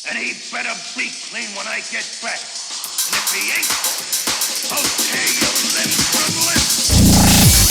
And he better be clean when I get back. And if he ain't, I'll tear you limb from limb.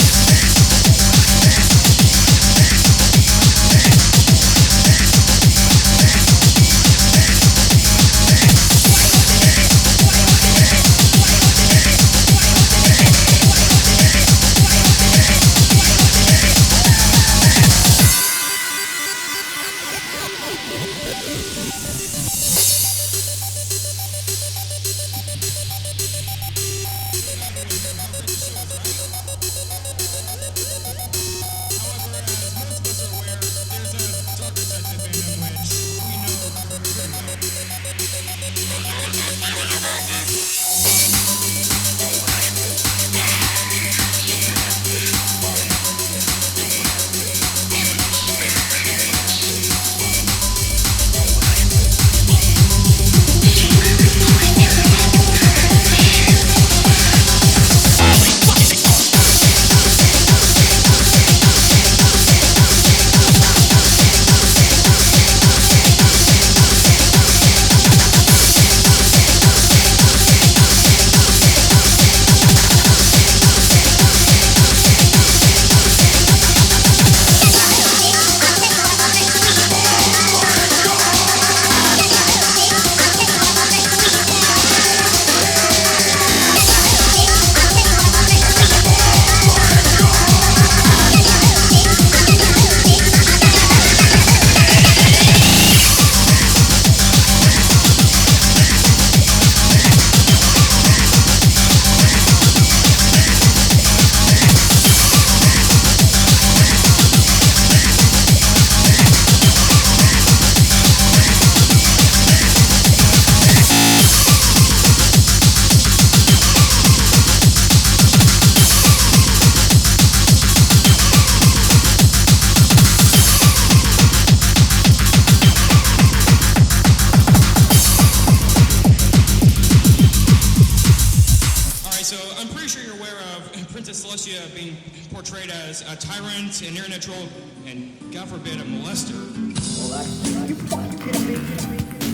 Princess Celestia being portrayed as a tyrant, an internet troll, and God forbid, a molester. Well, you fucking kidding me?